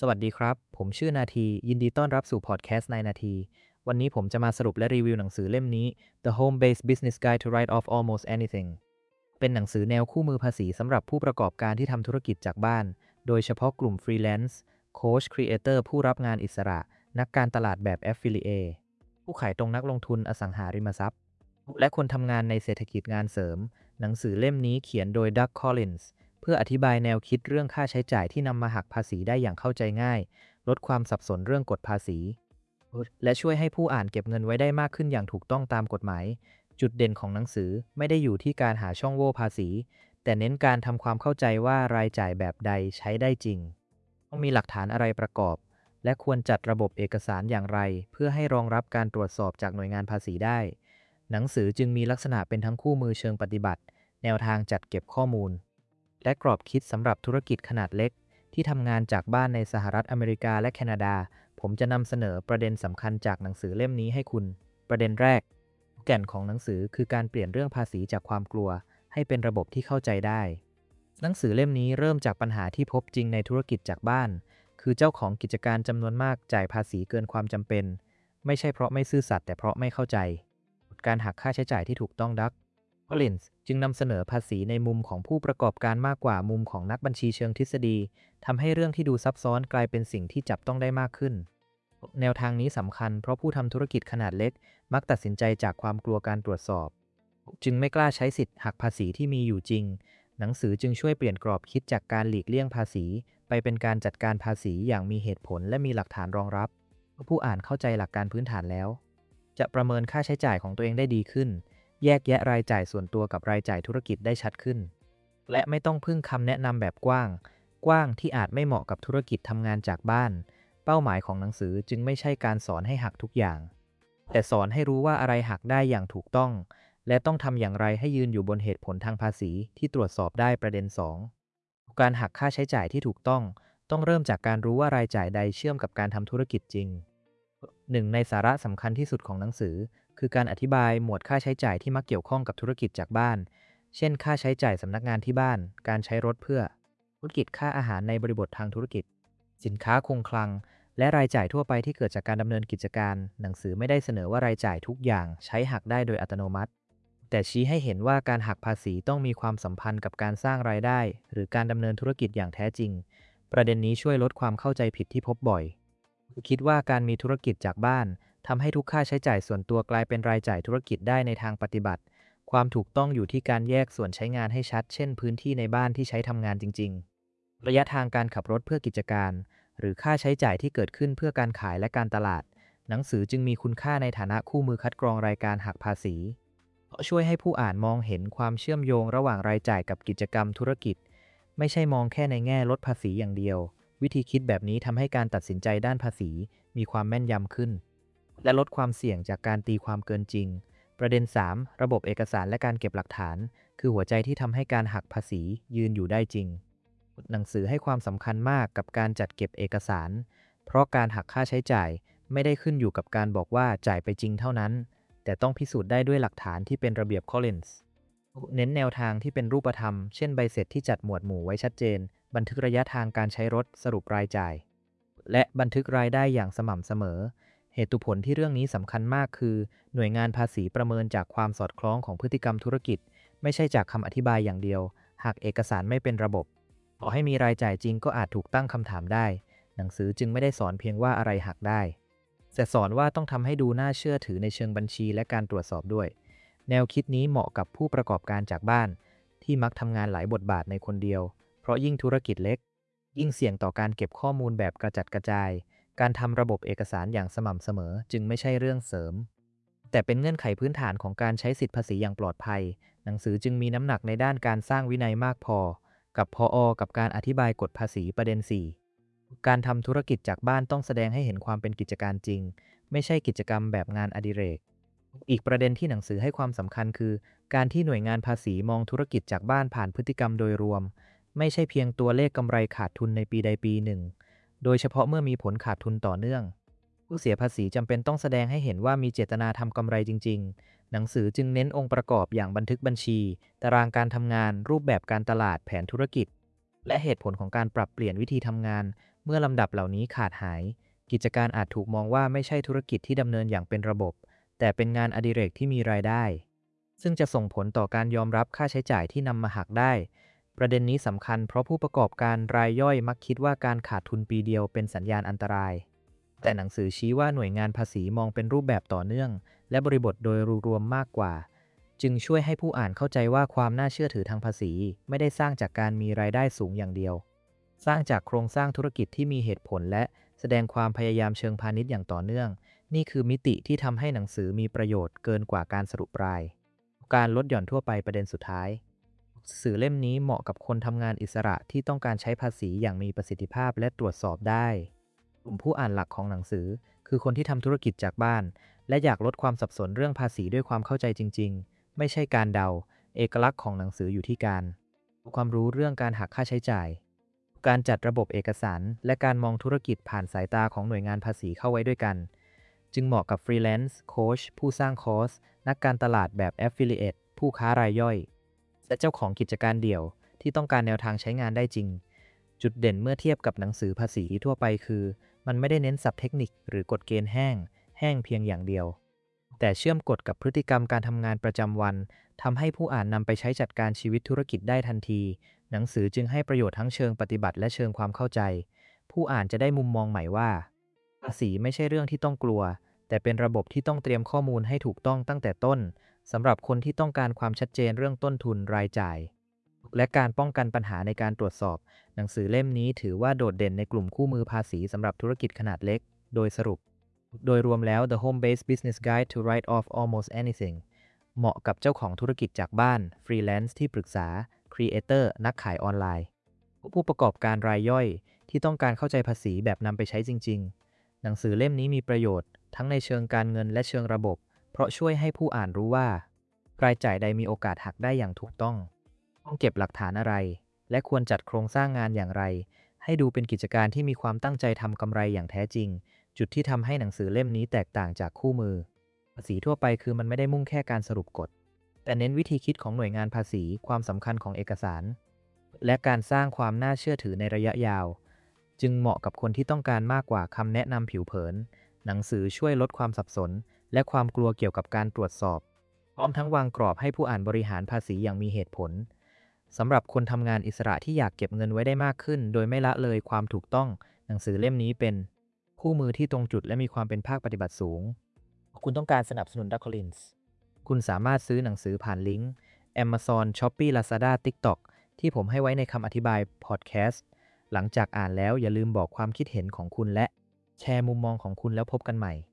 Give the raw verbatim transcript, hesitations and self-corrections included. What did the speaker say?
สวัสดีครับ ผมชื่อนาที ยินดีต้อนรับสู่พอดแคสต์ในนาที วันนี้ผมจะมาสรุปและรีวิวหนังสือเล่มนี้ The Home-Based Business Guide to Write Off Almost Anything เป็นหนังสือแนวคู่มือภาษีสำหรับผู้ประกอบการที่ทำธุรกิจจากบ้าน โดยเฉพาะกลุ่มฟรีแลนซ์ โค้ช ครีเอเตอร์ ผู้รับงานอิสระ นักการตลาดแบบ Affiliate ผู้ขายตรงนักลงทุนอสังหาริมทรัพย์ และคนทำงานในเศรษฐกิจงานเสริม หนังสือเล่มนี้เขียนโดยดัก คอลลินส์ เพื่ออธิบายแนวคิดเรื่องค่าใช้จ่ายที่นำมาหักภาษีได้อย่างเข้าใจง่าย ลดความสับสนเรื่องกฎภาษี และช่วยให้ผู้อ่านเก็บเงินไว้ได้มากขึ้นอย่างถูกต้องตามกฎหมาย จุดเด่นของหนังสือไม่ได้อยู่ที่การหาช่องโหว่ภาษี แต่เน้นการทำความเข้าใจว่ารายจ่ายแบบใดใช้ได้จริง ต้องมีหลักฐานอะไรประกอบ และควรจัดระบบเอกสารอย่างไร เพื่อให้รองรับการตรวจสอบจากหน่วยงานภาษีได้ หนังสือจึงมีลักษณะเป็นทั้งคู่มือเชิงปฏิบัติ แนวทางจัดเก็บข้อมูล และกรอบคิดสำหรับธุรกิจขนาดเล็กที่ทำงานจากบ้านในสหรัฐอเมริกาและแคนาดา ผมจะนำเสนอประเด็นสำคัญจากหนังสือเล่มนี้ให้คุณ ประเด็นแรก แก่นของหนังสือคือการเปลี่ยนเรื่องภาษีจากความกลัวให้เป็นระบบที่เข้าใจได้ หนังสือเล่มนี้เริ่มจากปัญหาที่พบจริงในธุรกิจจากบ้าน คือเจ้าของกิจการจำนวนมากจ่ายภาษีเกินความจำเป็น ไม่ใช่เพราะไม่ซื่อสัตย์แต่เพราะไม่เข้าใจ การหักค่าใช้จ่ายที่ถูกต้องดัก คอลลินส์จึงนำเสนอภาษีในมุมของผู้ประกอบการมากกว่ามุมของนักบัญชีเชิงทฤษฎีทำให้เรื่องที่ดูซับซ้อนกลายเป็นสิ่งที่จับต้องได้มากขึ้น แนวทางนี้สำคัญเพราะผู้ทำธุรกิจขนาดเล็กมักตัดสินใจจากความกลัวการตรวจสอบ จึงไม่กล้าใช้สิทธิ์หักภาษีที่มีอยู่จริง หนังสือจึงช่วยเปลี่ยนกรอบคิดจากการหลีกเลี่ยงภาษีไปเป็นการจัดการภาษีอย่างมีเหตุผลและมีหลักฐานรองรับเมื่อผู้อ่านเข้าใจหลักการพื้นฐานแล้ว จะประเมินค่าใช้จ่ายของตัวเองได้ดีขึ้น แยกแยะรายจ่ายส่วนตัวกับรายจ่ายธุรกิจได้ชัดขึ้น และไม่ต้องพึ่งคำแนะนำแบบกว้าง กว้างที่อาจไม่เหมาะกับธุรกิจทำงานจากบ้าน เป้าหมายของหนังสือจึงไม่ใช่การสอนให้หักทุกอย่าง แต่สอนให้รู้ว่าอะไรหักได้อย่างถูกต้อง และต้องทำอย่างไรให้ยืนอยู่บนเหตุผลทางภาษีที่ตรวจสอบได้ประเด็น สอง การหักค่าใช้จ่ายที่ถูกต้อง ต้องเริ่มจากการรู้ว่ารายจ่ายใดเชื่อมกับการทำธุรกิจจริง หนึ่งในสาระสำคัญที่สุดของหนังสือ คือการอธิบายหมวดค่าใช้จ่ายที่มักเกี่ยวข้องกับธุรกิจจากบ้าน เช่น ค่าใช้จ่ายสำนักงานที่บ้าน การใช้รถเพื่อธุรกิจค่าอาหารในบริบททางธุรกิจ สินค้าคงคลัง และรายจ่ายทั่วไปที่เกิดจากการดำเนินกิจการ หนังสือไม่ได้เสนอว่ารายจ่ายทุกอย่างใช้หักได้โดยอัตโนมัติ แต่ชี้ให้เห็นว่าการหักภาษีต้องมีความสัมพันธ์กับการสร้างรายได้ หรือการดำเนินธุรกิจอย่างแท้จริง ประเด็นนี้ช่วยลดความเข้าใจผิดที่พบบ่อย คิดว่าการมีธุรกิจจากบ้านทำให้ทุกค่าใช้จ่ายส่วนตัวกลายเป็นรายจ่ายธุรกิจได้ในทางปฏิบัติ ความถูกต้องอยู่ที่การแยกส่วนใช้งานให้ชัด เช่น พื้นที่ในบ้านที่ใช้ทำงานจริงๆ ระยะทางการขับรถเพื่อกิจการ หรือค่าใช้จ่ายที่เกิดขึ้นเพื่อการขายและการตลาด หนังสือจึงมีคุณค่าในฐานะคู่มือคัดกรองรายการหักภาษีเพราะช่วยให้ผู้อ่านมองเห็นความเชื่อมโยงระหว่างรายจ่ายกับกิจกรรมธุรกิจ ไม่ใช่มองแค่ในแง่ลดภาษีอย่างเดียว วิธีคิดแบบนี้ทำให้การตัดสินใจด้านภาษีมีความแม่นยำขึ้น และลดความเสี่ยงจากการตีความเกินจริง ประเด็น สาม ระบบเอกสารและการเก็บหลักฐาน คือหัวใจที่ทำให้การหักภาษียืนอยู่ได้จริง หนังสือให้ความสำคัญมากกับการจัดเก็บเอกสาร เพราะการหักค่าใช้จ่ายไม่ได้ขึ้นอยู่กับการบอกว่าจ่ายไปจริงเท่านั้น แต่ต้องพิสูจน์ได้ด้วยหลักฐานที่เป็นระเบียบ คอลลินส์ เน้นแนวทางที่เป็นรูปธรรม เช่นใบเสร็จที่จัดหมวดหมู่ไว้ชัดเจน บันทึกระยะทางการใช้รถ สรุปรายจ่าย และบันทึกรายได้อย่างสม่ำเสมอ เหตุผลที่เรื่องนี้สำคัญมากคือ หน่วยงานภาษีประเมินจากความสอดคล้องของพฤติกรรมธุรกิจ ไม่ใช่จากคำอธิบายอย่างเดียว หากเอกสารไม่เป็นระบบต่อให้มีรายจ่ายจริงก็อาจถูกตั้งคำถามได้ หนังสือจึงไม่ได้สอนเพียงว่าอะไรหักได้แต่สอนว่าต้องทำให้ดูน่าเชื่อถือในเชิงบัญชีและการตรวจสอบด้วย แนวคิดนี้เหมาะกับผู้ประกอบการจากบ้าน ที่มักทำงานหลายบทบาทในคนเดียว เพราะยิ่งธุรกิจเล็ก ยิ่งเสี่ยงต่อการเก็บข้อมูลแบบกระจัดกระจาย การทำระบบเอกสารอย่างสม่ำเสมอจึงไม่ใช่เรื่องเสริม แต่เป็นเงื่อนไขพื้นฐานของการใช้สิทธิภาษีอย่างปลอดภัย หนังสือจึงมีน้ำหนักในด้านการสร้างวินัยมากพอ กับพอ กับการอธิบายกฎภาษีประเด็น สี่ การทำธุรกิจจากบ้านต้องแสดงให้เห็นความเป็นกิจการจริง ไม่ใช่กิจกรรมแบบงานอดิเรก อีกประเด็นที่หนังสือให้ความสำคัญคือ การที่หน่วยงานภาษีมองธุรกิจจากบ้านผ่านพฤติกรรมโดยรวม ไม่ใช่เพียงตัวเลขกำไรขาดทุนในปีใดปีหนึ่ง โดยเฉพาะเมื่อมีผลขาดทุนต่อเนื่อง ผู้เสียภาษีจำเป็นต้องแสดงให้เห็นว่ามีเจตนาทำกำไรจริงๆ หนังสือจึงเน้นองค์ประกอบอย่างบันทึกบัญชี ตารางการทำงาน รูปแบบการตลาด แผนธุรกิจ และเหตุผลของการปรับเปลี่ยนวิธีทำงานเมื่อลำดับเหล่านี้ขาดหายกิจการอาจถูกมองว่าไม่ใช่ธุรกิจที่ดำเนินอย่างเป็นระบบแต่เป็นงานอดิเรกที่มีรายได้ซึ่งจะส่งผลต่อการยอมรับค่าใช้จ่ายที่นำมาหักได้ประเด็นนี้สำคัญเพราะผู้ประกอบการรายย่อยมักคิดว่าการขาดทุนปีเดียวเป็นสัญญาณอันตรายแต่หนังสือชี้ว่าหน่วยงานภาษีมองเป็นรูปแบบต่อเนื่องและบริบทโดยรวมมากกว่าจึงช่วยให้ผู้อ่านเข้าใจว่าความน่าเชื่อถือทางภาษีไม่ได้สร้างจากการมีรายได้สูงอย่างเดียวสร้างจากโครงสร้างธุรกิจที่มีเหตุผลและแสดงความพยายามเชิงพาณิชย์อย่างต่อเนื่องนี่คือมิติที่ทำให้หนังสือมีประโยชน์เกินกว่าการสรุปรายการลดหย่อนทั่วไปประเด็นสุดท้ายสื่อเล่มนี้เหมาะกับคนทำงานอิสระที่ต้องการใช้ภาษีอย่างมีประสิทธิภาพและตรวจสอบได้กลุ่มผู้อ่านหลักของหนังสือคือคนที่ทำธุรกิจจากบ้านและอยากลดความสับสนเรื่องภาษีด้วยความเข้าใจจริงๆไม่ใช่การเดาเอกลักษณ์ของหนังสืออยู่ที่การความรู้เรื่องการหักค่าใช้จ่ายการจัดระบบเอกสารและการมองธุรกิจผ่านสายตาของหน่วยงานภาษีเข้าไว้ด้วยกันจึงเหมาะกับฟรีแลนซ์โค้ชผู้สร้างคอร์สนักการตลาดแบบ Affiliate ผู้ค้ารายย่อยและเจ้าของกิจการเดี่ยวที่ต้องการแนวทางใช้งานได้จริงจุดเด่นเมื่อเทียบกับหนังสือภาษีทั่วไปคือมันไม่ได้เน้นศัพท์เทคนิคหรือกฎเกณฑ์แห้งแห้งเพียงอย่างเดียวแต่เชื่อมกฎกับพฤติกรรมการทำงานประจำวันทำให้ผู้อ่านนำไปใช้จัดการชีวิตธุรกิจได้ทันทีหนังสือจึงให้ประโยชน์ทั้งเชิงปฏิบัติและเชิงความเข้าใจผู้อ่านจะได้มุมมองใหม่ว่าภาษีไม่ใช่เรื่องที่ต้องกลัวแต่เป็นระบบที่ต้องเตรียมข้อมูลให้ถูกต้องตั้งแต่ต้นสำหรับคนที่ต้องการความชัดเจนเรื่องต้นทุนรายจ่ายและการป้องกันปัญหาในการตรวจสอบหนังสือเล่มนี้ถือว่าโดดเด่นในกลุ่มคู่มือภาษีสำหรับธุรกิจขนาดเล็กโดยสรุปโดยรวมแล้ว The Home-Based Business Guide to Write Off Almost Anything เหมาะกับเจ้าของธุรกิจจากบ้านฟรีแลนซ์ที่ปรึกษาครีเอเตอร์นักขายออนไลน์ผู้ประกอบการรายย่อยที่ต้องการเข้าใจภาษีแบบนำไปใช้จริงๆหนังสือเล่มนี้มีประโยชน์ทั้งในเชิงการเงินและเชิงระบบเพราะช่วยให้ผู้อ่านรู้ว่ารายจ่ายใดมีโอกาสหักได้อย่างถูกต้องต้องเก็บหลักฐานอะไรและควรจัดโครงสร้างงานอย่างไรให้ดูเป็นกิจการที่มีความตั้งใจทำกำไรอย่างแท้จริงจุดที่ทำให้หนังสือเล่มนี้แตกต่างจากคู่มือภาษีทั่วไปคือมันไม่ได้มุ่งแค่การสรุปกฎแต่เน้นวิธีคิดของหน่วยงานภาษีความสำคัญของเอกสารและการสร้างความน่าเชื่อถือในระยะยาวจึงเหมาะกับคนที่ต้องการมากกว่าคำแนะนำผิวเผินหนังสือช่วยลดความสับสนและความกลัวเกี่ยวกับการตรวจสอบพร้อมทั้งวางกรอบให้ผู้อ่านบริหารภาษีอย่างมีเหตุผลสำหรับคนทำงานอิสระที่อยากเก็บเงินไว้ได้มากขึ้นโดยไม่ละเลยความถูกต้องหนังสือเล่มนี้เป็นคู่มือที่ตรงจุดและมีความเป็นภาคปฏิบัติสูงคุณต้องการสนับสนุน Doug Collins คุณสามารถซื้อหนังสือผ่านลิงก์ Amazon Shopee Lazada TikTok ที่ผมให้ไว้ในคำอธิบายพอดแคสต์หลังจากอ่านแล้วอย่าลืมบอกความคิดเห็นของคุณและแชร์มุมมองของคุณแล้วพบกันใหม่